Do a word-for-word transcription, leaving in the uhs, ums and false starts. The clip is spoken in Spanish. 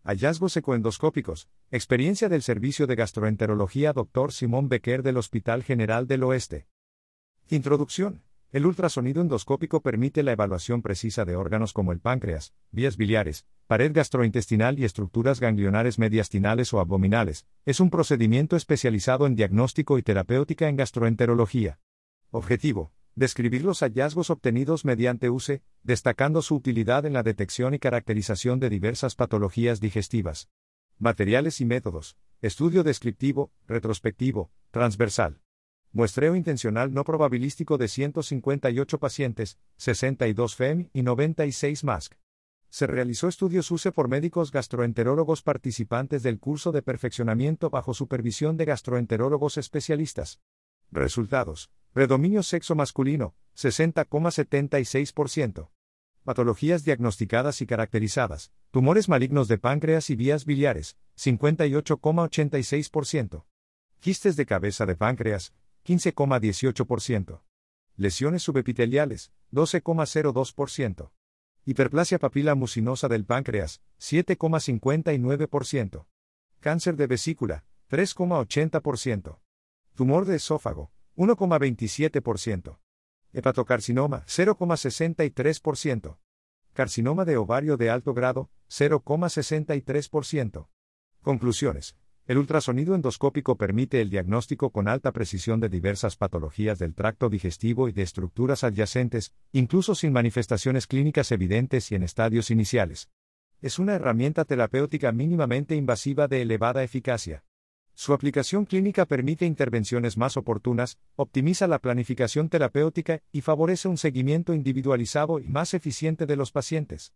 Hallazgos ecoendoscópicos. Experiencia del Servicio de Gastroenterología doctor Simón Becker del Hospital General del Oeste. Introducción. El ultrasonido endoscópico permite la evaluación precisa de órganos como el páncreas, vías biliares, pared gastrointestinal y estructuras ganglionares mediastinales o abdominales. Es un procedimiento especializado en diagnóstico y terapéutica en gastroenterología. Objetivo: describir los hallazgos obtenidos mediante U C E, destacando su utilidad en la detección y caracterización de diversas patologías digestivas. Materiales y métodos. Estudio descriptivo, retrospectivo, transversal. Muestreo intencional no probabilístico de ciento cincuenta y ocho pacientes, sesenta y dos F E M y noventa y seis M A S C. Se realizó estudios U C E por médicos gastroenterólogos participantes del curso de perfeccionamiento bajo supervisión de gastroenterólogos especialistas. Resultados. Predominio sexo masculino, sesenta coma setenta y seis por ciento. Patologías diagnosticadas y caracterizadas. Tumores malignos de páncreas y vías biliares, cincuenta y ocho coma ochenta y seis por ciento. Quistes de cabeza de páncreas, quince coma dieciocho por ciento. Lesiones subepiteliales, doce coma cero dos por ciento. Hiperplasia papila mucinosa del páncreas, siete coma cincuenta y nueve por ciento. Cáncer de vesícula, tres coma ochenta por ciento. Tumor de esófago, uno coma veintisiete por ciento. Hepatocarcinoma, cero coma sesenta y tres por ciento. Carcinoma de ovario de alto grado, cero coma sesenta y tres por ciento. Conclusiones. El ultrasonido endoscópico permite el diagnóstico con alta precisión de diversas patologías del tracto digestivo y de estructuras adyacentes, incluso sin manifestaciones clínicas evidentes y en estadios iniciales. Es una herramienta terapéutica mínimamente invasiva de elevada eficacia. Su aplicación clínica permite intervenciones más oportunas, optimiza la planificación terapéutica y favorece un seguimiento individualizado y más eficiente de los pacientes.